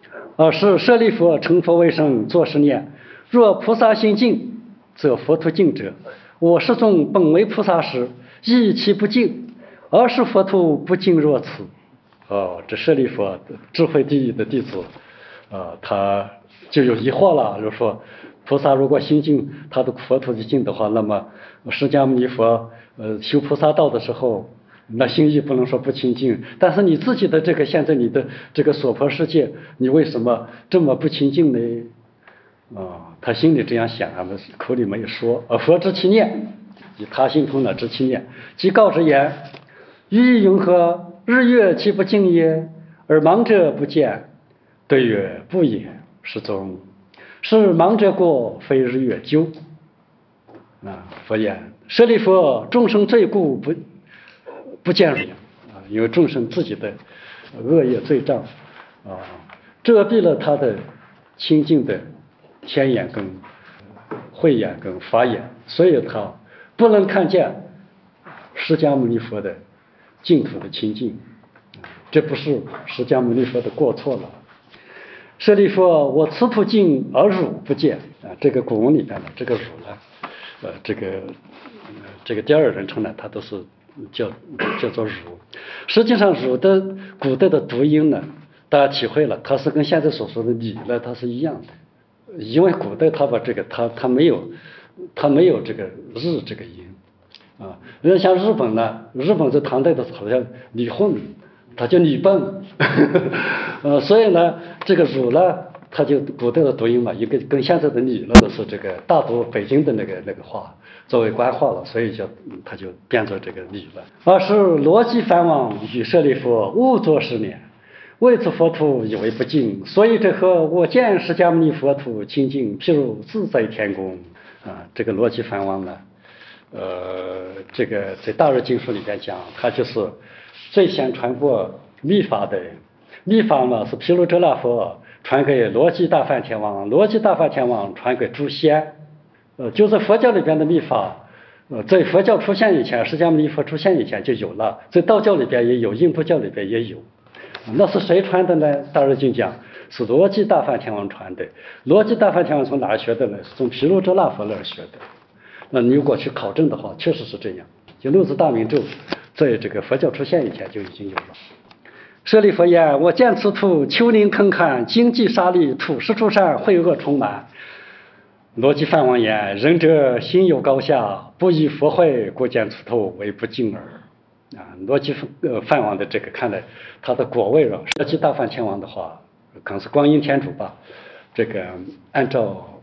是舍利弗，成佛为圣，作是念：若菩萨心净，则佛土净者。我世众本为菩萨时，亦其不净，而是佛土不净若此。这舍利弗智慧第一的弟子，他就有疑惑了，就说菩萨如果心净，他的佛土就净的话，那么释迦牟尼佛修菩萨道的时候，那心意不能说不清净，但是你自己的现在你的这个娑婆世界，你为什么这么不清净呢？他心里这样想，口里没有说。佛知其念，以他心通了知其念，即告之言：于云何？日月其不净也？而盲者不见。对曰：不也。世宗，是盲者过，非日月究。佛言：舍利弗，众生罪故不见汝，因为众生自己的恶业罪障遮蔽了他的清净的天眼跟慧眼跟法眼，所以他不能看见释迦牟尼佛的净土的清净。这不是释迦牟尼佛的过错了。舍利弗，我此土净而汝不见。这个古文里边的这个汝呢，这个第二人称呢，它都是叫做汝。实际上汝的古代的读音呢，大家体会了，它是跟现在所说的你呢，它是一样的。因为古代它把它没有这个日这个音像日本呢，日本在唐代的时候叫李混，它叫李笨所以呢，这个汝呢，它就古代的读音嘛，一个跟现在的你呢都是这个大都北京的那个话作为官话了，所以它就变作这个你了。是罗辑梵王与舍利弗勿作是念，为此佛土以为不净，所以这何我见释迦牟尼佛土清净，譬如自在天宫。这个罗辑梵王呢，这个在大日经书里边讲，他就是最先传播密法的。密法呢是毗卢遮那佛传给罗辑大梵天王，罗辑大梵天王传给诸仙。就是佛教里边的密法，在佛教出现以前，释迦牟尼佛出现以前就有了，在道教里边也有，印度教里边也有。那是谁传的呢？大日经讲是罗辑大梵天王传的。罗辑大梵天王从哪儿学的呢？是从毗卢遮那佛那儿学的。那你如果去考证的话，确实是这样。就六字大明咒在这个佛教出现以前就已经有了。舍利弗言：我见此土丘陵坑坎，荆棘沙砾，土石出善，秽恶充满。罗辑梵王言：仁者心有高下，不以佛慧，故见此土为不净耳。罗辑梵王的这个看来，他的果位了。罗辑大梵天王的话，可能是观音天主吧。这个按照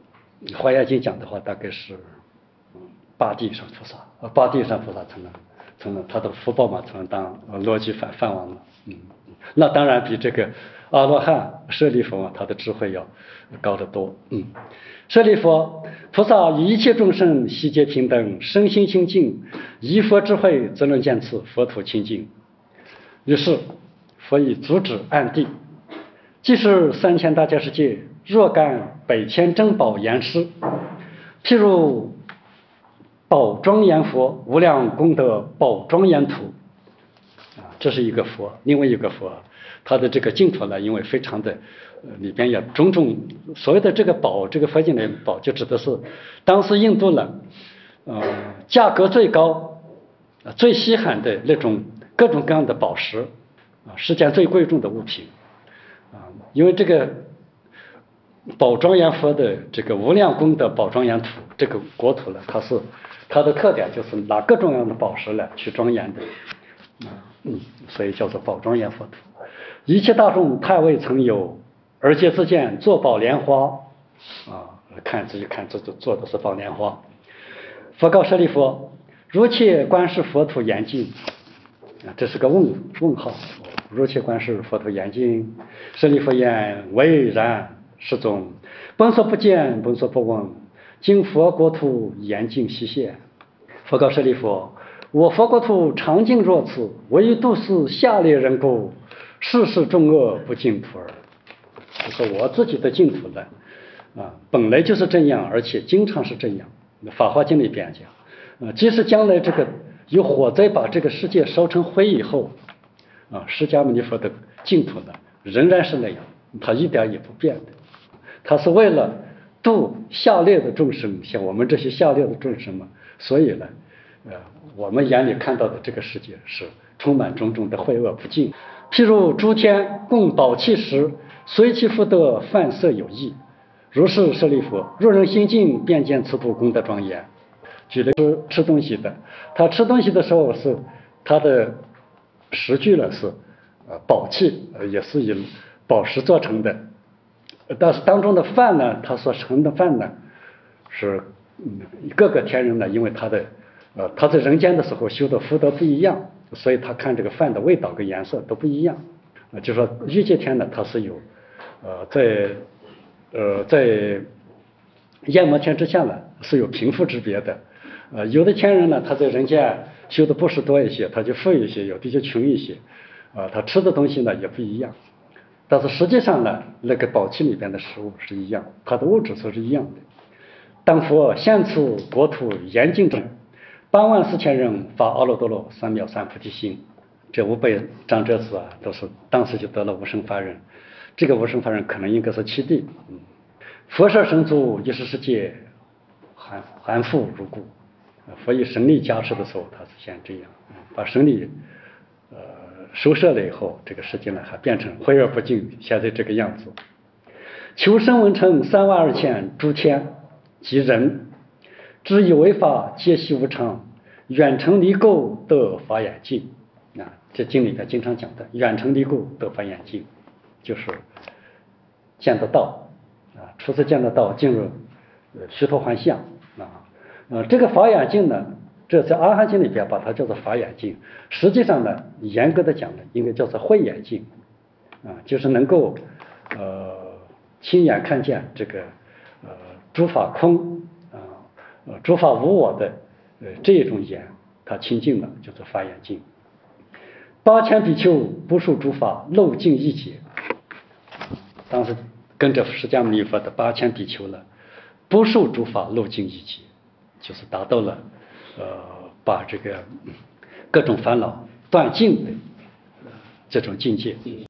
《华严经》讲的话，大概是八地上菩萨，八地上菩萨才能他的福报嘛，才能当罗辑梵王了。那当然比这个阿罗汉舍利弗他的智慧要高得多。舍利弗，菩萨与一切众生悉皆平等，身心清净，依佛智慧，则能见此佛土清净。于是佛以足指按地，即是3000大迦世界，若干百千珍宝严施，譬如宝庄严佛，无量功德宝庄严土。这是一个佛。另外一个佛，他的这个净土呢，因为非常的里边有种种所谓的这个宝，这个佛经的宝就指的是当时印度呢价格最高最稀罕的那种各种各样的宝石世间最贵重的物品因为这个宝庄严佛的这个无量功德宝庄严土，这个国土呢，它的特点就是拿各种各样的宝石来去庄严的所以叫做宝庄严佛土。一切大众太未曾有，而皆自见作宝莲花自己看这做的是宝莲花。佛告舍利弗：如切观世佛土严净。这是个问号。如切观世佛土严净。舍利弗言：唯然。世宗，本所不见，本所不闻，今佛国土严净悉现。佛告舍利弗：我佛国土常净若此，唯欲度世下列人故，世世众恶不净土耳。就是我自己的净土呢本来就是这样，而且经常是这样。法华经里边讲即使将来这个有火灾把这个世界烧成灰以后释迦牟尼佛的净土呢仍然是那样它一点也不变的，它是为了度下劣的众生，像我们这些下劣的众生嘛，所以呢，我们眼里看到的这个世界是充满种种的秽恶不净。譬如诸天供宝器时，随其福德泛色有异。如是舍利弗，若人心净，便见此度功德庄严。举的是吃东西的，他吃东西的时候是他的食具呢是宝器，也是以宝石做成的，但是当中的饭呢，他所盛的饭呢是各个天人呢，因为他在人间的时候修的福德不一样，所以他看这个饭的味道跟颜色都不一样。就说欲界天呢，它是有在焰摩天之下呢是有贫富之别的。有的天人呢，他在人间修的布施多一些，他就富一些；有的就穷一些。他吃的东西呢也不一样，但是实际上呢，那个宝器里边的食物是一样，它的物质是一样的。当佛现此国土严净中，84000人发阿耨多罗三藐三菩提心，这500长者子啊，都是当时就得了无生法忍。这个无生法忍可能应该是七地。佛设神足一时世界，含复如故。佛以神力加持的时候，他是先这样，把神力收摄了以后，这个世界呢还变成秽而不净，现在这个样子。求生闻称32000诸天及人，知以为法皆悉无常，远程离垢得法眼净。这经里边经常讲的远程离垢得法眼净，就是见得到初次见得到，进入虚陀幻象这个法眼净呢，这在阿含经里边把它叫做法眼净，实际上呢，严格的讲呢，应该叫做慧眼净就是能够亲眼看见这个诸法空诸法无我的这一种眼，它清净了，叫做法眼净。8000比丘不受诸法漏尽一劫，当时跟着释迦牟尼佛的8000比丘了，不受诸法漏尽一劫，就是达到了把这个各种烦恼断尽的这种境界。